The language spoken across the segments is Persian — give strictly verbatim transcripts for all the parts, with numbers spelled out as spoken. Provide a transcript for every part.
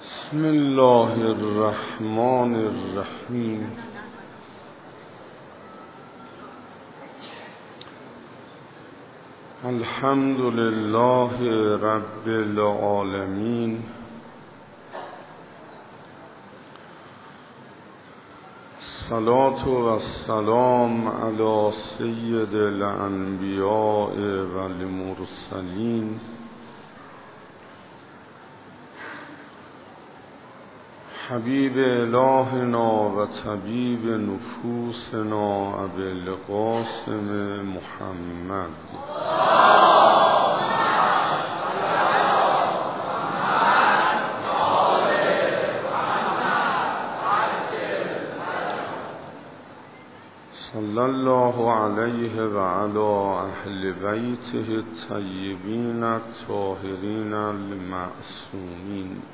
بسم الله الرحمن الرحیم. الحمد لله رب العالمین. الصلاة والسلام علی سید الانبیاء والمرسلین حبیب الهنا و طبیب نفوسنا ابی القاسم محمد. صلی الله علیه و علی اهل بیته الطیبین الطاهرین المعصومین.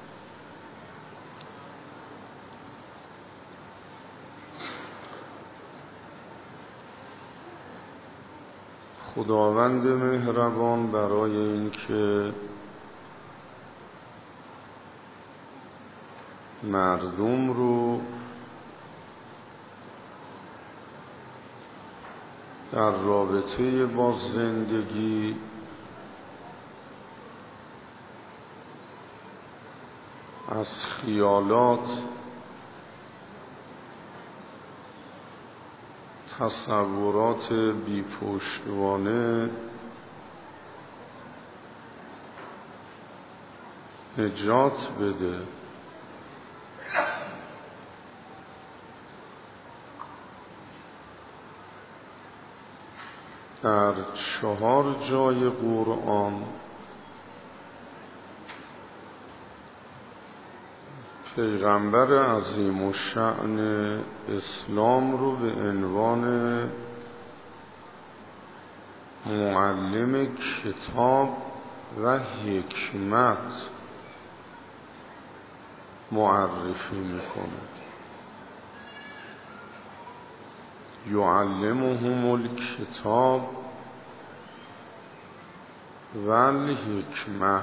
خداوند مهربان برای اینکه مردم رو در رابطه با زندگی از خیالات، تصورات بی پشتوانه نجات بده، در چهار جای قرآن پیغمبر عظیم الشأن اسلام رو به عنوان معلم کتاب و حکمت معرفی میکنه. یعلمهم الکتاب و الحکمه.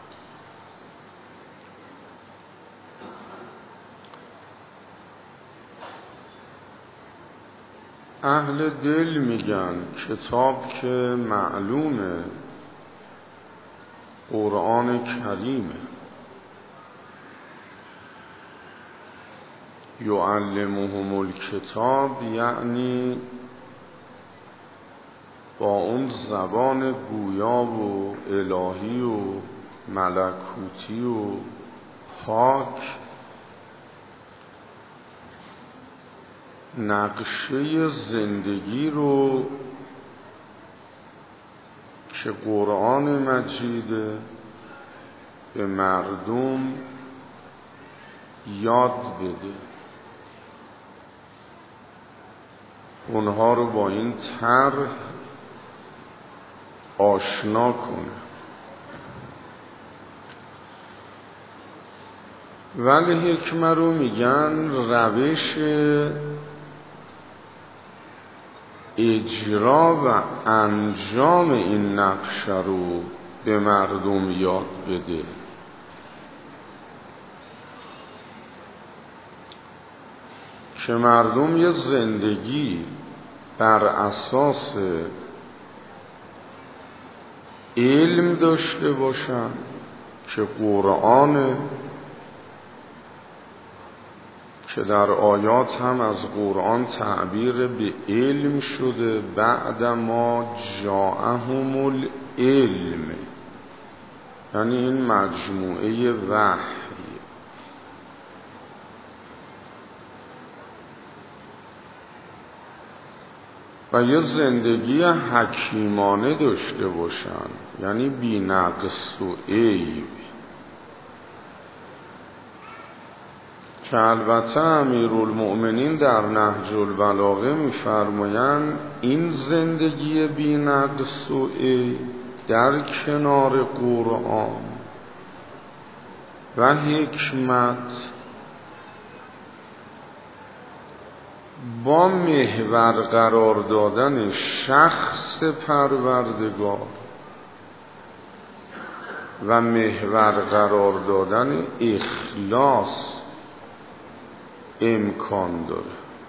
اهل دل میگن کتاب که معلومه قرآن کریمه. یعلمهم الکتاب یعنی با اون زبان گویا و الهی و ملکوتی و پاک نقشه زندگی رو که قرآن مجید به مردم یاد بده، اونها رو با این طرح آشنا کنه. ولی حکمه رو میگن روش اجرا و انجام این نقشه رو به مردم یاد بده. که مردم یه زندگی بر اساس علم داشته باشن که قرآن، که در آیات هم از قرآن تعبیر به علم شده، بعد ما جاءهم العلم، یعنی این مجموعه وحی. و یه زندگی حکیمانه داشته باشن، یعنی بی نقص و عیب. که البته امیرالمؤمنین در نهج البلاغه می‌فرمایند این زندگی بی نقص و عیب در کنار قرآن و حکمت با محور قرار دادن شخص پروردگار و محور قرار دادن اخلاص امکان داره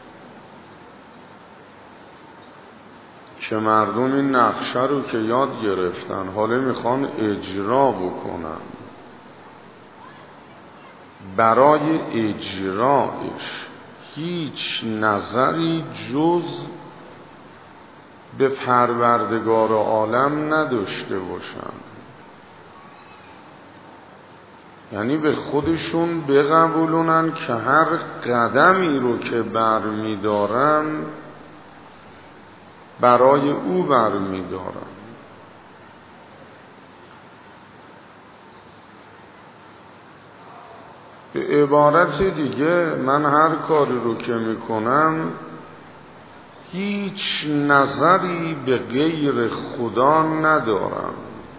که مردم این نقشه رو که یاد گرفتن حالا میخوان اجرا بکنن، برای اجرایش هیچ نظری جز به پروردگار عالم نداشته باشن، یعنی به خودشون بقبولونن که هر قدمی رو که برمیدارن برای او برمیدارن. به عبارت دیگه من هر کاری رو که میکنم هیچ نظری به غیر خدا ندارم.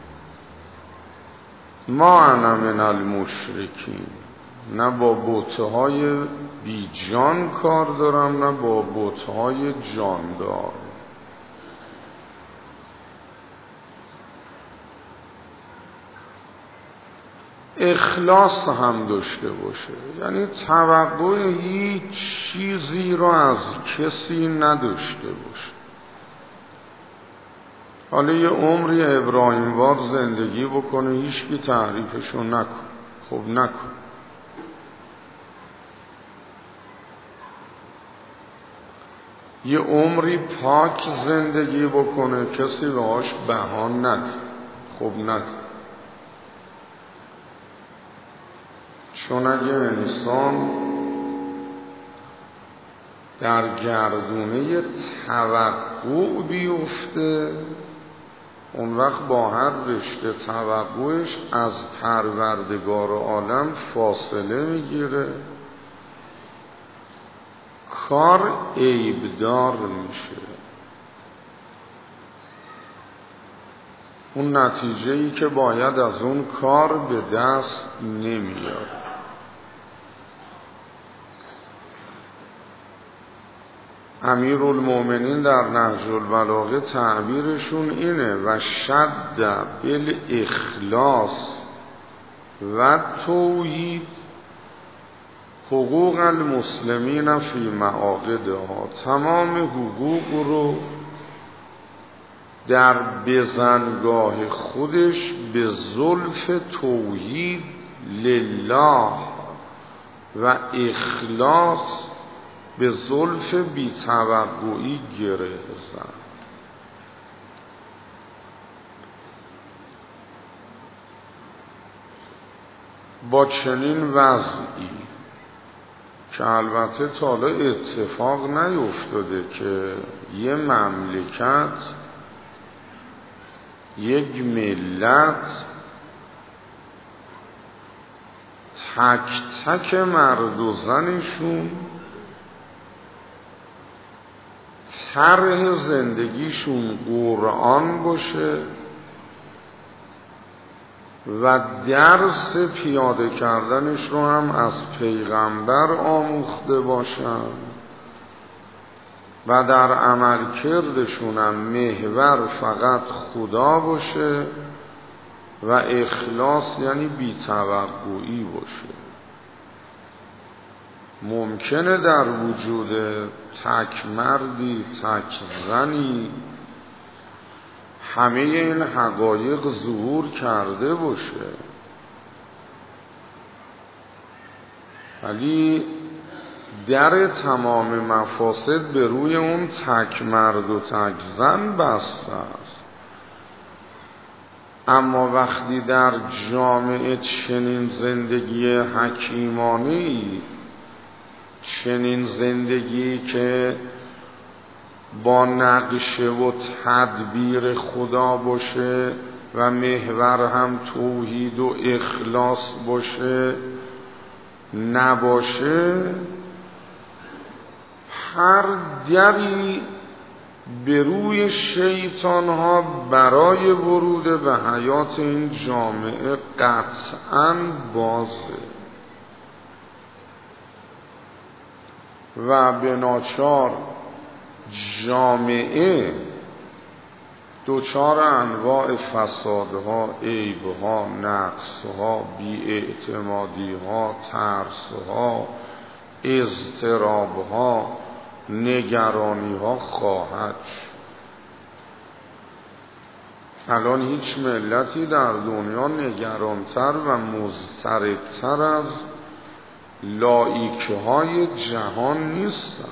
ما انا من المشرکین، نه با بت‌های بی جان کار دارم نه با بت‌های جاندار. اخلاص هم داشته باشه، یعنی توقع هیچ چیزی رو از کسی نداشته باشه. حالا یه عمری ابراهیم وار زندگی بکنه هیچ کی تعریفشو نکن، خب نکن. یه عمری پاک زندگی بکنه کسی بهاش بها نده، خب نده. چون اگه انسان در گردونه توقع بیفته اون وقت با هر رشته توقعش از پروردگار عالم فاصله میگیره، کار عیبدار میشه. اون نتیجه‌ای که باید از اون کار به دست نمیاد. امیرالمومنین در نهج البلاغه تعبیرشون اینه: و شد بالاخلاص و توحید حقوق المسلمین فی معاقدها. تمام حقوق رو در بزنگاه خودش به زلف توحید لله و اخلاص به زلف بی‌توقعی گره زد. با چنین وضعی که البته تا حالا اتفاق نیفتاده که یه مملکت، یک ملت تک تک مرد و زنشون طرح زندگیشون قرآن باشه و درس پیاده کردنش رو هم از پیغمبر آموخته باشن و در عمل کردشون هم محور فقط خدا باشه و اخلاص یعنی بی‌توقعی باشه. ممکنه در وجود تک مردی تک زنی همه این حقایق ظهور کرده باشه، ولی در تمام مفاسد به روی اون تک مرد و تک زن بسته است. اما وقتی در جامعه چنین زندگی حکیمانه‌ای، چنین زندگی که با نقشه و تدبیر خدا باشه و محور هم توحید و اخلاص باشه نباشه، هر دری به روی شیطان ها برای ورود به حیات این جامعه قطعاً بازه و به ناچار جامعه دوچار انواع فسادها، عیبها، نقصها، بی‌اعتمادیها، ترسها، اضطرابها، نگرانیها خواهد شد. الان هیچ ملتی در دنیا نگرانتر و مضطربتر از لایکه های جهان نیستن.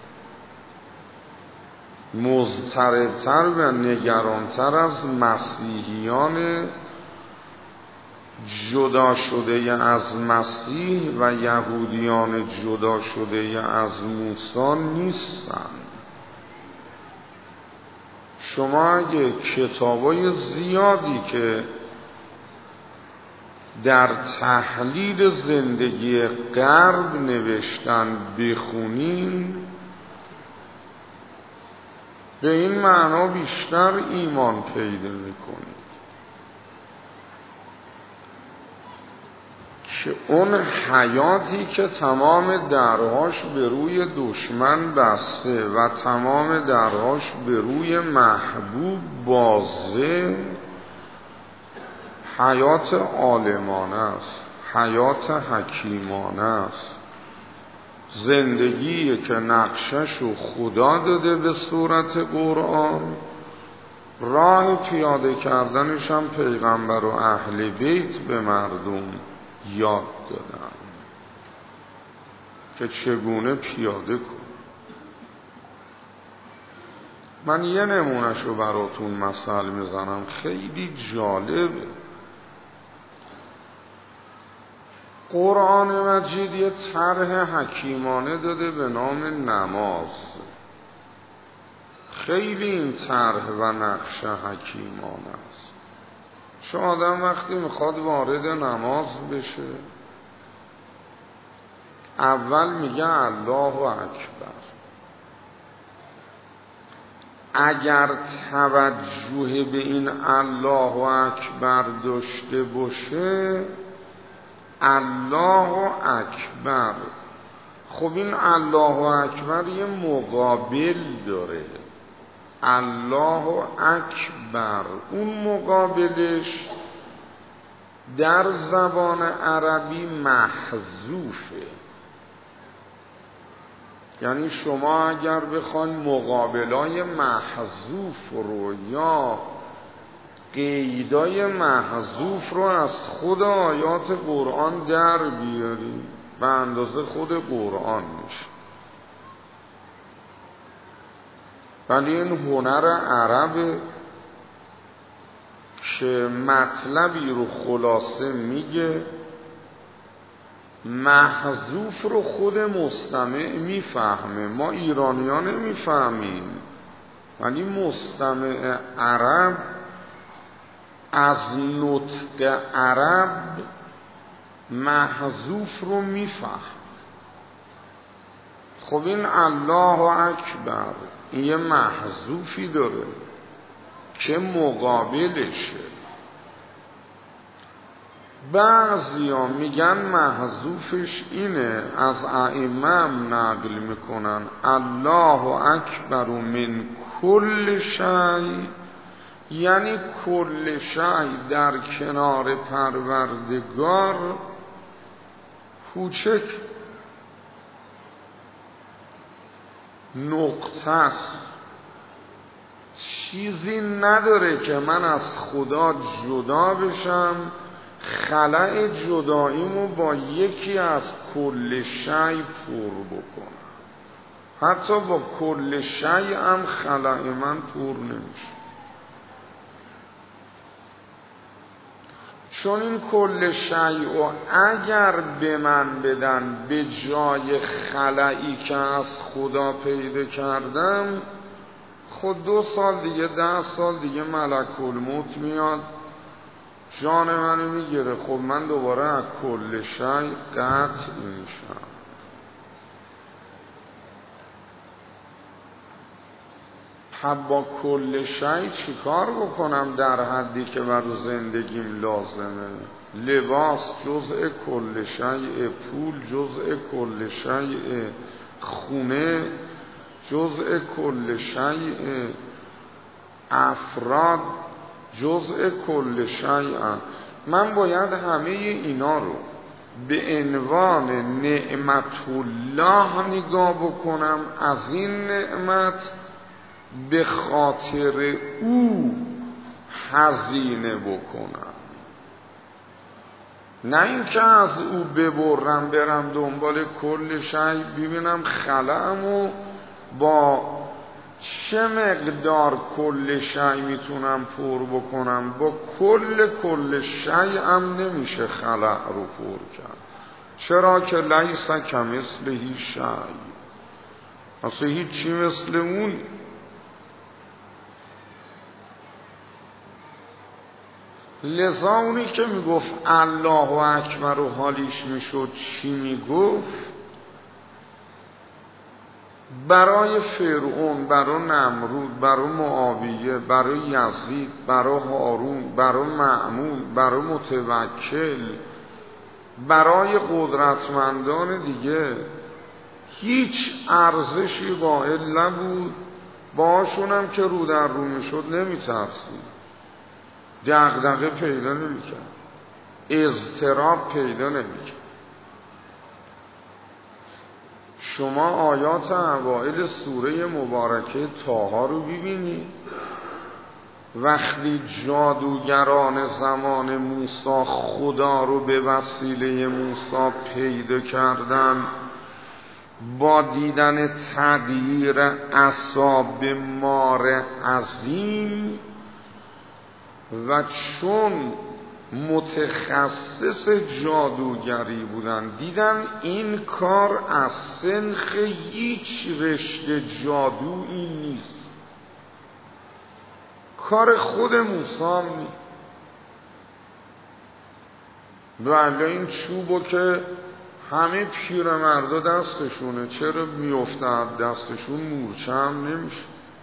مضطربتر و نگرانتر از مسیحیان جدا شده از مسیح و یهودیان جدا شده از موسی نیستن. شما اگه کتابای زیادی که در تحلیل زندگی غرب نوشتن بخونین، به این معنا بیشتر ایمان پیدا میکنید که اون حیاتی که تمام درهاش به روی دشمن بسته و تمام درهاش به روی محبوب بازه، حیات عالمانه است، حیات حکیمانه است، زندگی که نقششو خدا داده به صورت قرآن، راه پیاده کردنش هم پیغمبر و اهل بیت به مردم یاد دادن که چگونه پیاده کن. من یه نمونهشو براتون مثال میزنم، خیلی جالبه. قرآن مجید یه طرح حکیمانه داده به نام نماز. خیلی این طرح و نقش حکیمانه است. چون آدم وقتی میخواد وارد نماز بشه، اول میگه الله اکبر. اگر توجه به این الله اکبر داشته باشه، الله اکبر، خب این الله اکبر یه مقابل داره، الله اکبر. اون مقابلش در زبان عربی محذوفه. یعنی شما اگر بخواین مقابلای محذوف رو یا قیدای محذوف رو از خود آیات قرآن در بیاری، به اندازه خود قرآن میشه. ولی این هنر عربه که مطلبی رو خلاصه میگه، محذوف رو خود مستمع میفهمه، ما ایرانیان نمیفهمیم، ولی مستمع عرب از نطق عرب محذوف رو میفهم. خب این الله اکبر این یه محذوفی داره که مقابلشه. بعضی ها میگن محذوفش اینه، از ائمه نقل میکنن الله اکبر من کل شیء، یعنی کل شیء در کنار پروردگار کوچک نقطه است، چیزی نداره که من از خدا جدا بشم، خلأ جداییمو با یکی از کل شیء پر بکنم. حتی با کل شیء هم خلأ من پر نمیشه، چون این کل شیء اگر به من بدن به جای خلایی که از خدا پیدا کردم، خود دو سال دیگه ده سال دیگه ملک الموت میاد جان منو میگیره. خب من دوباره از کل شیء قطع میشم. خب با کل شیء چی کار بکنم در حدی که بر زندگیم لازمه؟ لباس جزء کل شیء، پول جزء کل شیء، خونه جزء کل شیء، افراد جزء کل شیء. من باید همه اینا رو به عنوان نعمت الله نگاه بکنم، از این نعمت به خاطر او هزینه بکنم، نه اینکه از او ببرم برم دنبال کل شیء ببینم خلأمو با چه مقدار کل شیء میتونم پر بکنم. با کل کل شیء هم نمیشه خلأ رو پر کرد. چرا که لیس کمثله شیء، اصلا هیچی مثل اون. لذا اونی که میگفت الله اکبر و حالیش میشد چی میگفت؟ برای فرعون، برای نمرود، برای معاویه، برای یزید، برای هارون، برای مأمون، برای متوکل، برای قدرتمندان دیگه هیچ ارزشی قائل نبود. باشونم که رو در رو میشد نمیترسید، دغدغه پیدا نمیکرد، اضطراب پیدا نمیکرد. شما آیات اوائل سوره مبارکه طه رو ببینید، وقتی جادوگران زمان موسی خدا رو به وسیله موسی پیدا کردن، با دیدن تغییر عصا به مار عظیم و چون متخصص جادوگری بودن دیدن این کار از سنخ هیچ رشته جادویی نیست، کار خود موسی هم نیست. بله این چوبو که همه پیرمردا دستشونه، چرا میافتاد دستشون؟ مورچه هم نمیشه.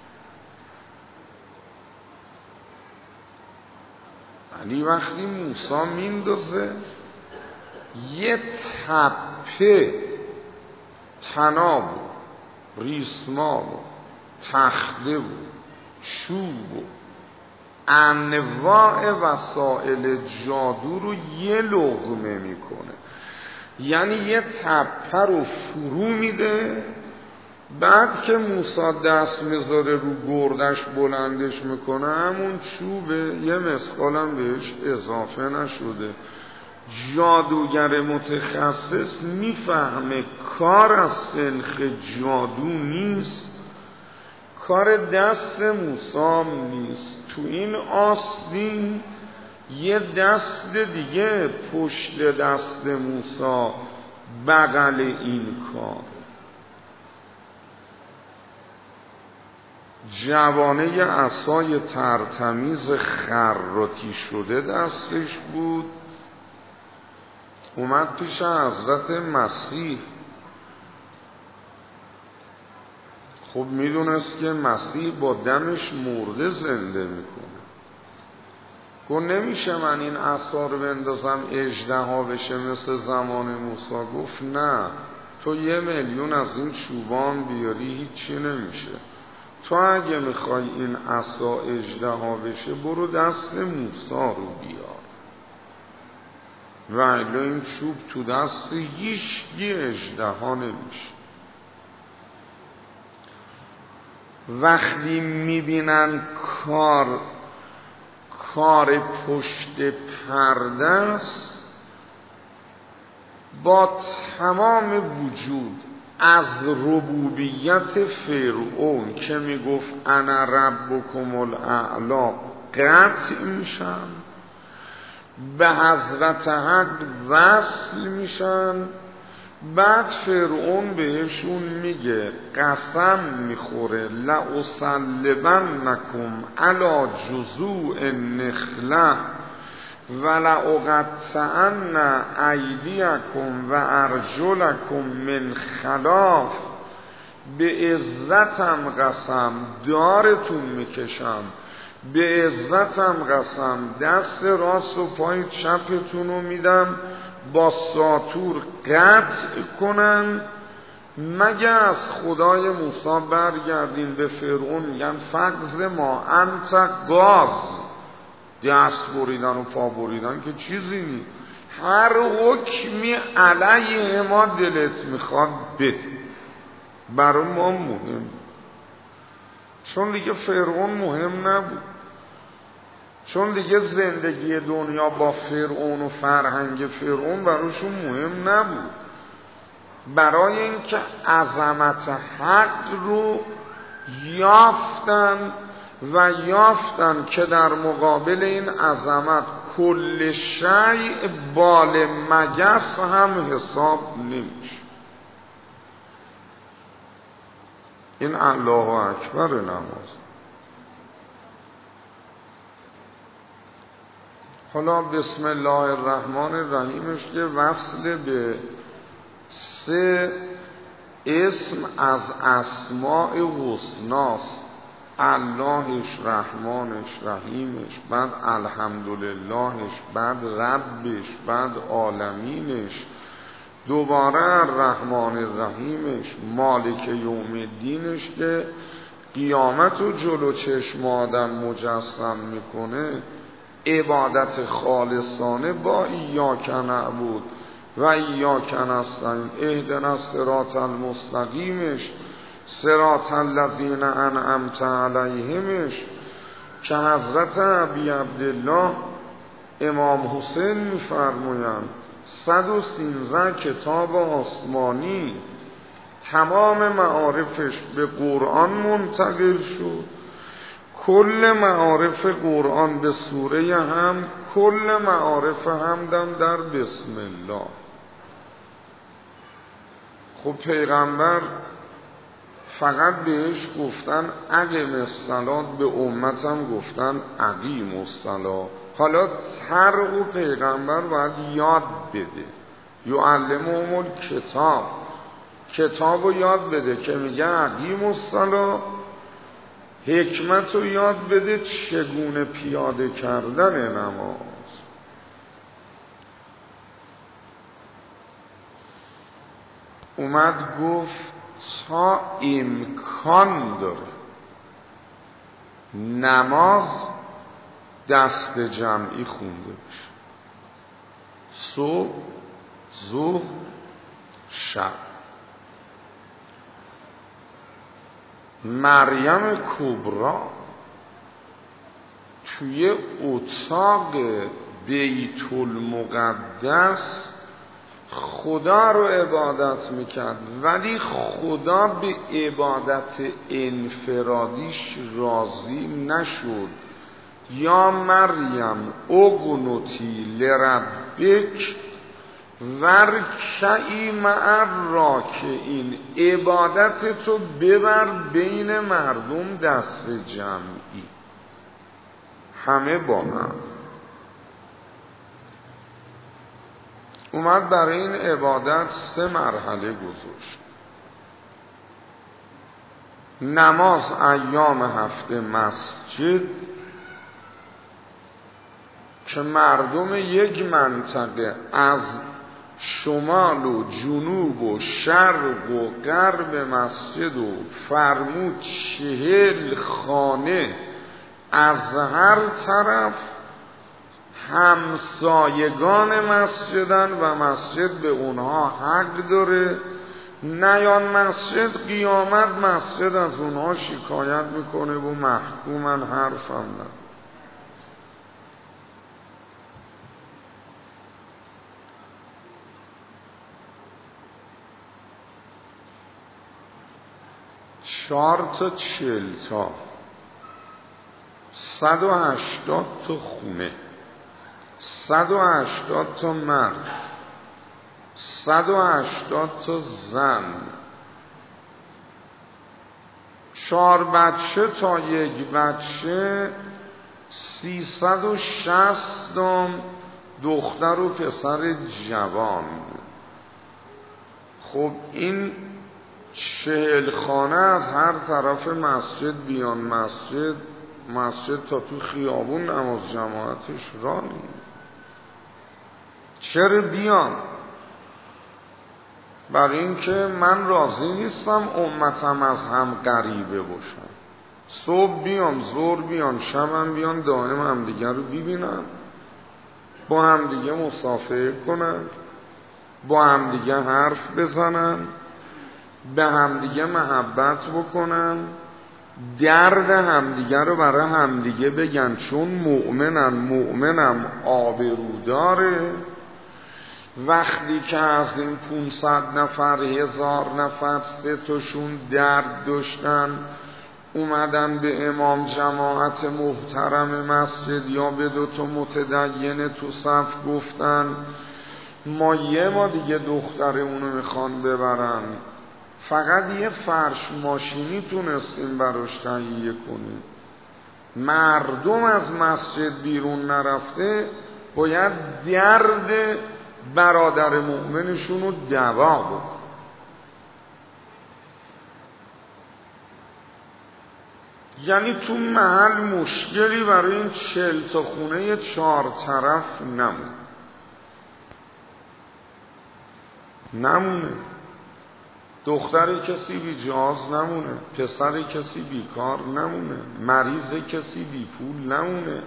ولی وقتی موسی میندازه یه تپه طناب و ریسمان و تخته و چوب و انواع وسایل جادو رو یه لقمه میکنه، یعنی یه تپه رو فرو میده، بعد که موسی دست میذاره رو گردش بلندش میکنه همون چوبه، یه مسقالم بهش اضافه نشده. جادوگر متخصص میفهمه کار از سنخ جادو نیست، کار دست موسی نیست. تو این آستین یه دست دیگه پشت دست موسی بغل این کار، جوانه عصای ترتمیز خراطی شده دستش بود. اومد پیش حضرت مسیح، خب میدونست که مسیح با دمش مرده زنده میکنه. گفت نمیشه من این عصا رو بندازم اژدها بشه مثل زمان موسی؟ گفت نه، تو یه میلیون از این چوبان بیاری هیچی نمیشه. تو اگه میخوای این عصا اژدها بشه برو دست موسی رو بیار، ولی این چوب تو دست هیچکی اژدها نمیشه. وقتی میبینن کار کار پشت پرده است، با تمام وجود از ربوبیت فرعون که میگفت انا ربکم الاعلی قطع میشن، به حضرت حق وصل میشن. بعد فرعون بهشون میگه قسم میخوره لأصلبنکم علی جذوع النخله ولأقطعن ایدیکم و ارجلکم من خلاف، به عزتم قسم دارتون میکشم، به عزتم قسم دست راست و پای چپتون رو میدم با ساطور قطع کنن مگه از خدای موسی برگردین به فرعون میگن فقز ما انت گاز، دست بریدن و پا بریدن که چیزی نیست، هر حکمی علیه ما دلت میخواد بده، برای ما مهم، چون دیگه فرعون مهم نبود، چون دیگه زندگی دنیا با فرعون و فرهنگ فرعون براشون مهم نبود. برای اینکه عظمت حق رو یافتن و یافتن که در مقابل این عظمت کل شیء بال مگس هم حساب نمیشه. این الله اکبر نماز. حالا بسم الله الرحمن الرحیمش که وصل به سه اسم از اسماء حسناست، اللهش، رحمانش، رحیمش، بعد الحمدللهش، بعد ربش، بعد عالمینش، دوباره الرحمن الرحیمش، مالک یوم الدینش که قیامت رو جلو چشم آدم مجسم میکنه، عبادت خالصانه با ایاک نعبد و ایاک نستعین، اهدنا الصراط المستقیمش، صراط الذین انعمت علیهمش که حضرت ابی عبدالله امام حسین میفرمایند صد و سیزده کتاب آسمانی تمام معارفش به قرآن منتقل شد، کل معارف قرآن به سوره هم، کل معارف همدم در بسم الله. خب پیغمبر فقط بهش گفتن اقیم الصلاة، به امتم گفتن اقیم الصلاة. حالا طرق و پیغمبر باید یاد بده، یعلمهم الکتاب، کتاب رو یاد بده که میگه اقیم الصلاة، حکمت رو یاد بده چگونه پیاده کردن نماز. اومد گفت تا امکان داره نماز دست جمعی خونده بشه، صبح، ظهر، شب. مریم کبرا توی اتاق بیت المقدس خدا رو عبادت میکرد، ولی خدا به عبادت انفرادیش راضی نشد. یا مریم اقنتی لربک ورکعی مع الراکعین، عبادت تو ببر بین مردم دست جمعی، همه با هم. اومد برای این عبادت سه مرحله گذاشت. نماز ایام هفته مسجد که مردم یک منطقه از شمال و جنوب و شرق و غرب مسجد و فرمود چهل خانه از هر طرف همسایگان مسجدن و مسجد به اونها حق داره، نیان مسجد قیامت مسجد از اونها شکایت میکنه و محکومن حرفم نه. چهار تا چل تا صد و هشتاد تا خونه، صد و هشتاد تا مرد، صد و هشتاد تا زن، چهار بچه تا یک بچه، سیصد و شصت تا دختر و پسر جوان. خب این چهل خانه از هر طرف مسجد بیان مسجد، مسجد تا تو خیابون نماز جماعتش راه نیست. چرا بیان؟ برای اینکه من راضی نیستم امتم از هم غریبه باشن. صبح بیان، ظهر بیان، شبم بیان، دائم همدیگه رو ببینن، با همدیگه مسافر کنن، با همدیگه حرف بزنن، به همدیگه محبت بکنن، درد همدیگه رو برای همدیگه بگن، چون مؤمنن. مؤمنم آبرو داره. وقتی که از این پونصد نفر هزار نفر سه تاشون درد داشتن اومدن به امام جماعت محترم مسجد یا به دو تا متدین تو صف گفتن ما یه ما دیگه دختر اونو میخوان ببرن، فقط یه فرش ماشینی تونستیم براش تهیه کنیم، مردم از مسجد بیرون نرفته، باید درد برادر مؤمنشون رو دوا بکن. یعنی تو محل مشکلی برای این چهل تا خونه چهار طرف نمونه نمونه دختر کسی بی جاز نمونه، پسر کسی بیکار نمونه، مریض کسی بی پول نمونه،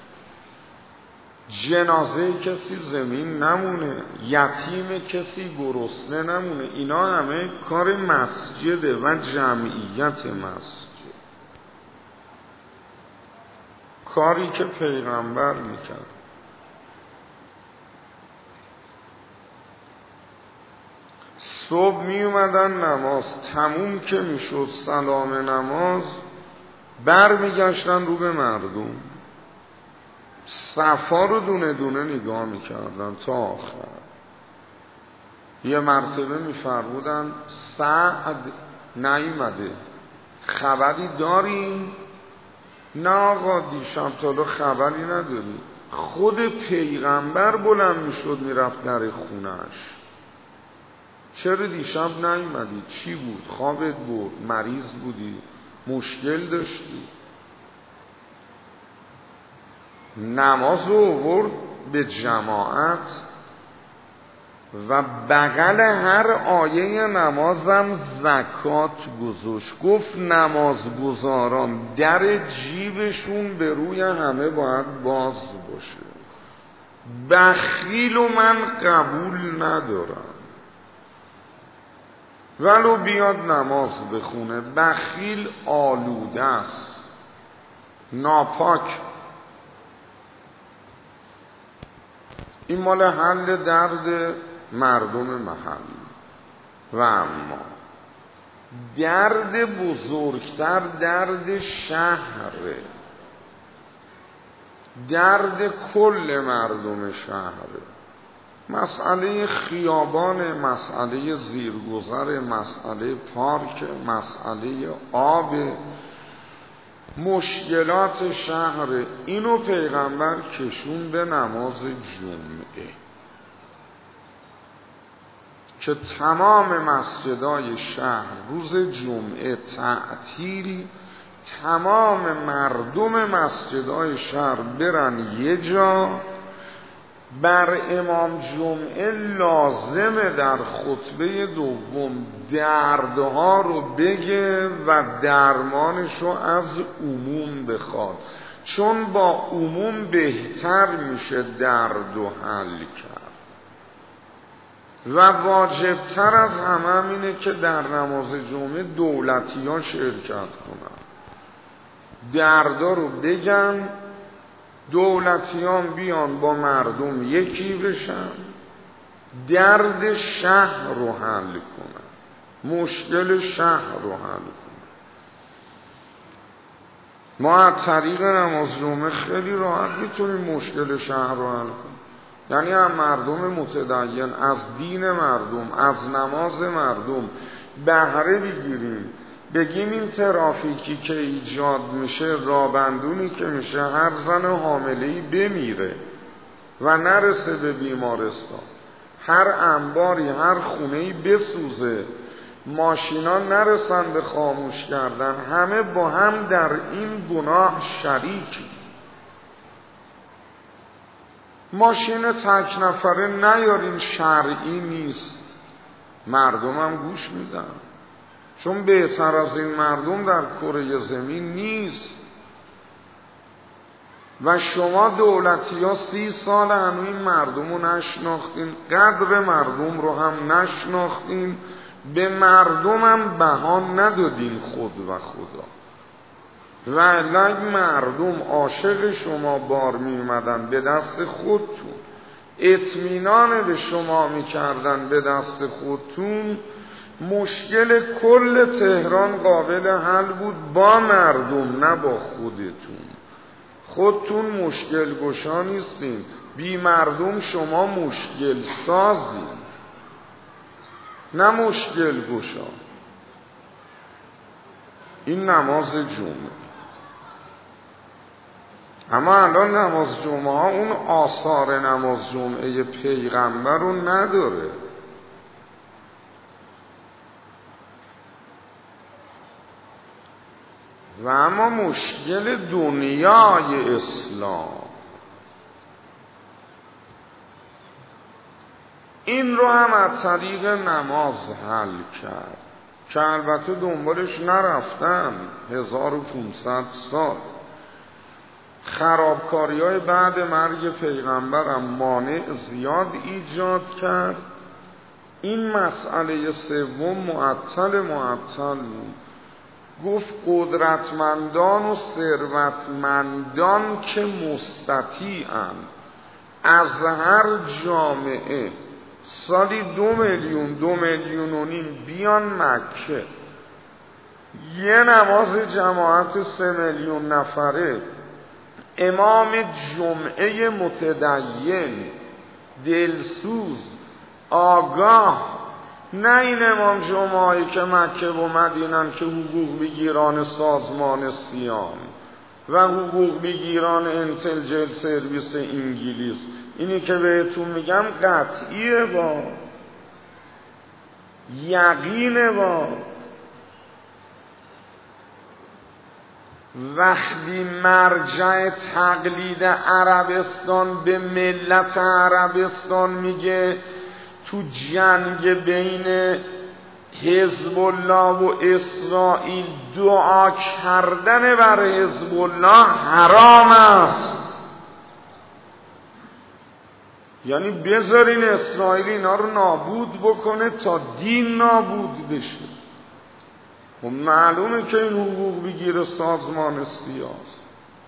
جنازه کسی زمین نمونه، یتیم کسی گرسنه نمونه. اینا همه کار مسجده و جمعیت مسجد، کاری که پیغمبر میکرد. صبح می اومدن نماز تموم که میشد سلام نماز بر میگشتن رو به مردم، صفا رو دونه دونه نگاه میکردن تا آخر. یه مرتبه میفرمودن سعد نیامده، خبری داریم؟ نه آقا دیشب تا خبری نداری. خود پیغمبر بلند میشد میرفت در خونش، چرا دیشب نیامدی؟ چی بود؟ خوابت بود؟ مریض بودی؟ مشکل داشتی؟ نماز رو آورد به جماعت و بغل هر آیه نمازم زکات گذاشت. گفت نمازگزاران در جیبشون به روی همه باید باز باشه. بخیل و من قبول ندارم، ولو بیاد نماز بخونه. بخیل آلوده است، ناپاک. این مال حل درد مردم محل. و اما درد بزرگتر درد شهره، درد کل مردم شهره. مسئله خیابان، مسئله زیرگذر، مسئله پارک، مسئله آب، مشکلات شهر. اینو پیغمبر کشون به نماز جمعه که تمام مسجدای شهر روز جمعه تعطیل، تمام مردم مسجدای شهر برن یه جا. بر امام جمعه لازمه در خطبه دوم دردها رو بگه و درمانش رو از عموم بخواد، چون با عموم بهتر میشه درد و حل کرد. و واجبتر از همه اینه که در نماز جمعه دولتی ها شرکت کنن، دردا رو بگن، دولتیان بیان با مردم یکی بشن، درد شهر رو حل کنن، مشکل شهر رو حل کنن. ما از طریق نماز جمعه خیلی راحت میتونیم مشکل شهر رو حل کنیم. یعنی از مردم متدین، از دین مردم، از نماز مردم بهره بگیریم. بگیم این ترافیکی که ایجاد میشه، رابندونی که میشه، هر زن حامله‌ای بمیره و نرسه به بیمارستان، هر انباری، هر خونه‌ای بسوزه، ماشینا نرسن به خاموش کردن، همه با هم در این گناه شریکی. ماشین تک نفره نیارین، شرعی نیست. مردمم گوش میدن، چون بهتر از این مردم در کره زمین نیست. و شما دولتی ها سی سال هنوز این مردم رو نشناختین، قدر مردم رو هم نشناختین، به مردم هم بها ندادین خود و خدا. و اگه مردم عاشق شما بار می اومدن به دست خودتون، اطمینان به شما می کردن به دست خودتون، مشکل کل تهران قابل حل بود با مردم، نه با خودتون. خودتون مشکل گشا نیستین، بی مردم شما مشکل سازین، نه مشکل گشا. این نماز جمعه. اما الان نماز جمعه ها اون آثار نماز جمعه پیغمبر رو نداره. و اما مشکل دنیای اسلام این رو هم از طریق نماز حل کرد، که البته دنبالش نرفتم. هزار و پونصد سال خرابکاری های بعد مرگ پیغمبرم مانع زیاد ایجاد کرد. این مسئله سوم معطل معطل بود. گفت قدرتمندان و ثروتمندان که مستطیعند از هر جامعه سالی دو میلیون دو میلیون و نیم بیان مکه، یه نماز جماعت سه میلیون نفره، امام جمعه متدین دلسوز آگاه، نه این امام جمعه‌ای که مکه و مدینن که حقوق بگیران سازمان سیام و حقوق بگیران انتلجنس سرویس انگلیس. اینی که بهتون میگم قطعیه، با یقینه. با وقتی مرجع تقلید عربستان به ملت عربستان میگه تو جنگ بین حزب الله و اسرائیل دعا کردن بر حزب الله حرام است، یعنی بذارین اسرائیل اینا رو نابود بکنه تا دین نابود بشه. و معلومه که این حقوق بگیره سازمان سیاست.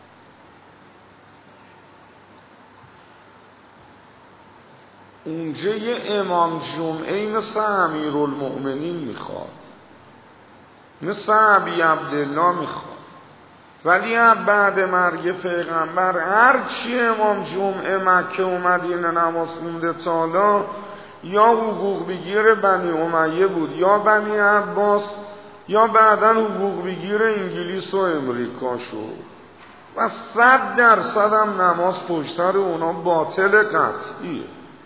اونجا یه امام جمعه مثل امیرالمؤمنین میخواد، مثل ابی عبدالله میخواد. ولی بعد مرگ پیغمبر هر چی امام جمعه مکه و مدینه نماز خونده تا حالا، یا حقوق بگیر بنی امیه بود، یا بنی عباس، یا بعدا حقوق بگیر انگلیس و امریکا شد. و صد درصد هم نماز پشتر اونا باطل قطعیه.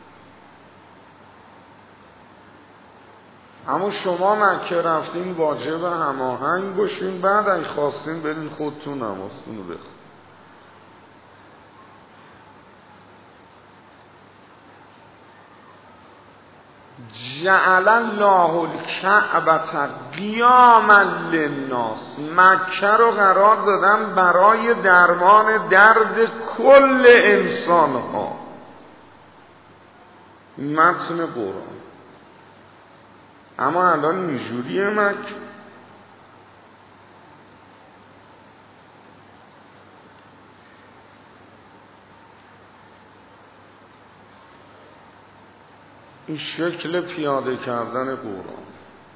اما شما مکه رفتین واجب هماهنگ باشین، بعد اگه خواستین برین خودتون نمازتون رو بخونین. جعل الله الکعبة قیاما للناس، مکه رو قرار دادن برای درمان درد کل انسان ها. متن قرآن. اما الان اینجوریه مکه. این شکل پیاده کردن قرآن.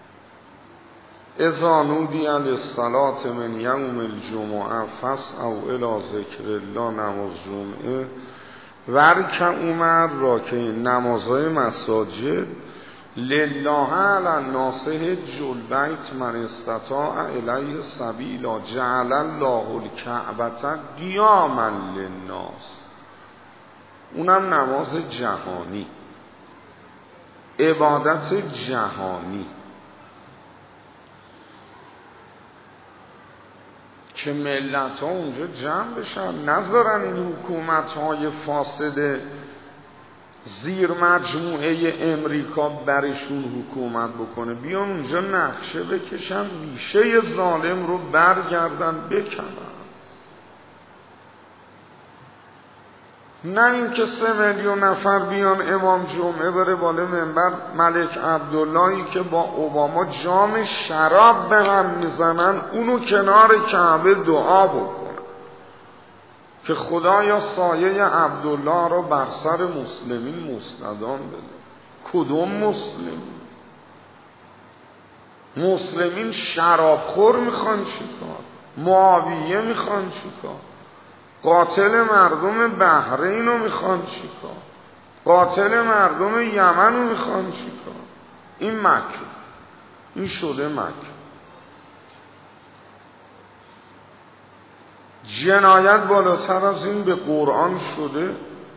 اذا نودی للصلاة من یوم الجمعه فاسعوا الی ذکر الله، نماز جمعه ورکعوا مع الراکعین، نمازهای مساجد. لله علی الناس حج البیت من استطاع الیه سبیلا، جعل الله الکعبة قیاما للناس. اونم نماز جهانی، عبادت جهانی که ملت ها اونجا جمع بشن، نذارن این حکومت های فاسد زیر مجموعه امریکا برشون حکومت بکنه، بیان اونجا نقشه بکشن، ریشه ظالم رو برگردن بکنن. نه اینکه سه میلیون نفر بیان امام جمعه بره بالا منبر ملک عبداللهی که با اوباما جام شراب به هم میزنن اونو کنار کعبه دعا بکنن که خدایا سایه عبدالله رو بر سر مسلمین مستدام بده. کدوم مسلمین؟ مسلمین شرابخور میخوان چیکار؟ معاویه میخوان چیکار؟ قاتل مردم بحرین رو میخوان چیکار؟ قاتل مردم یمن رو میخوان چیکار؟ این مکه، این شده مکه. جنایت بالاتر از این به قرآن شده.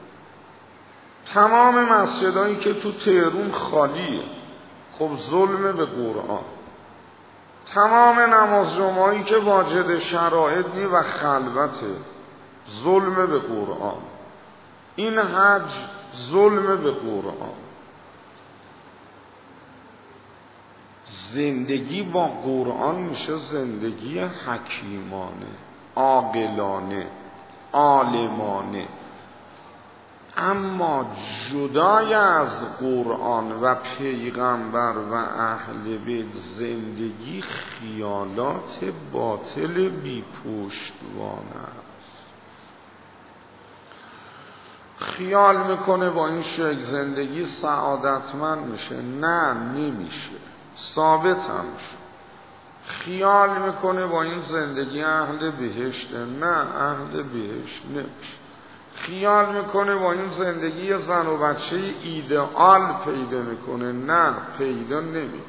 تمام مسجدهایی که تو تهران خالیه، خب ظلم به قرآن. تمام نماز جمعهایی که واجد شرایط نی و خلوته، ظلم به قرآن. این حج ظلم به قرآن. زندگی با قرآن میشه زندگی حکیمانه، عاقلانه، عالمانه. اما جدای از قرآن و پیغمبر و اهل بیت زندگی خیالات باطل بی پشتوانه است. خیال میکنه با این شکل زندگی سعادتمند میشه. نه، نمیشه. ثابت هم شد. خیال میکنه با این زندگی اهل بهشت. نه، اهل بهشت نمیشه. خیال میکنه با این زندگی زن و بچه ایدئال پیدا میکنه. نه، پیدا نمیکنه.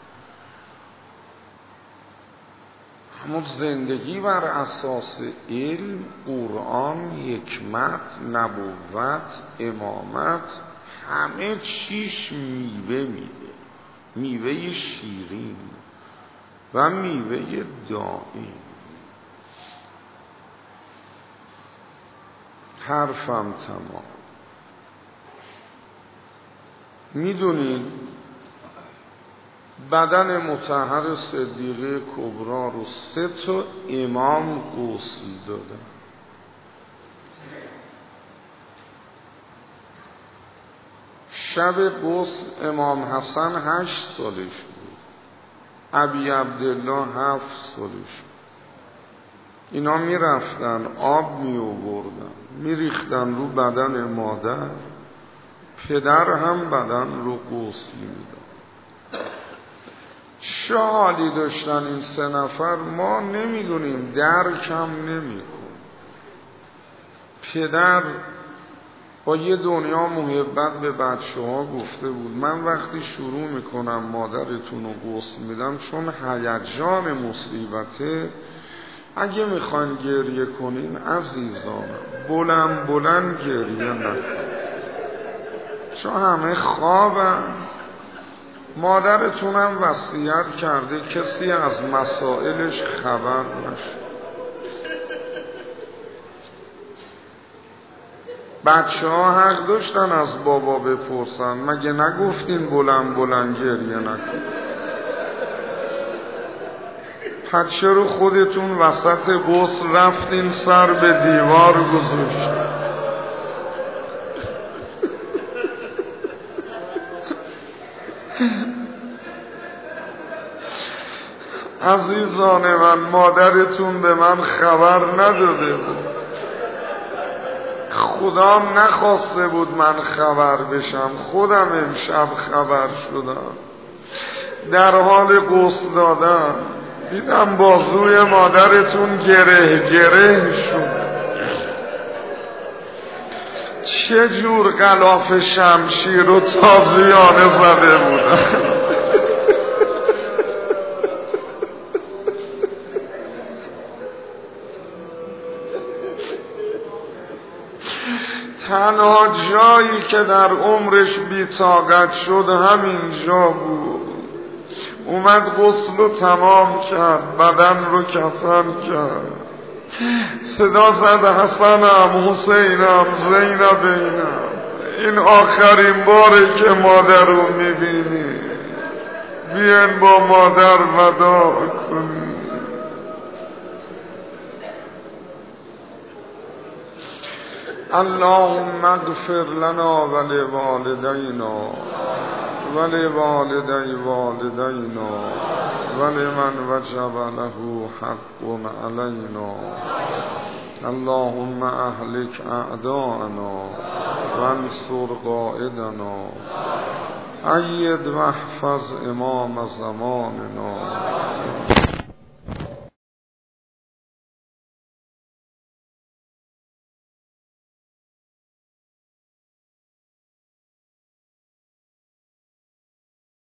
اما زندگی بر اساس علم، قرآن، حکمت، نبوت، امامت، همه چیش میوه میده. میوه شیرین و میوه دائم. حرفم تمام. میدونید بدن مطهر صدیقه کبرا رو سه تا امام غسل دادن. شب غسل امام حسن هشت سالش بود، ابی عبدالله هفت سالش بود. اینا می رفتن آب می آوردن می ریختن رو بدن مادر، پدر هم بدن رو غسل می داد. چه حالی داشتن این سه نفر ما نمیدونیم، درکم نمی کن. پدر با یه دنیا محبت به بچه ها گفته بود من وقتی شروع میکنم مادرتون رو غسل میدم، چون هیجان مصیبته، اگه میخواین گریه کنین عزیزانم بلند بلند گریه نکن، چون همه خوابن. مادرتونم وصیت کرده کسی از مسائلش خبر نشه. بچه ها حق داشتن از بابا بپرسن مگه نگفتین بلند بلند گریه نکن؟ پس چرا خودتون وسط غسل رفتین سر به دیوار گذاشتین؟ عزیزان من، مادرتون به من خبر نداده بود، خدام نخواسته بود من خبر بشم، خودم امشب خبر شدم. در حال غسل دادن دیدم بازوی مادرتون گره گره شد. چه جور غلاف شمشیر و تازیانه زده بودن. تنها جایی که در عمرش بی‌طاقت شد همین جا بود. اومد غسل رو تمام کرد، بدن رو کفن کرد، صدا زد حسنم، حسینم، زینبینم. این آخرین باره که مادر رو میبینی، بیاین با مادر وداع کنی. اللهم اغفر لنا ولوالدینا ولوالدی والدینا ولمن وجب له حق علینا. اللهم اهلك اعداءنا وانصر قائدنا أيد واحفظ امام زماننا.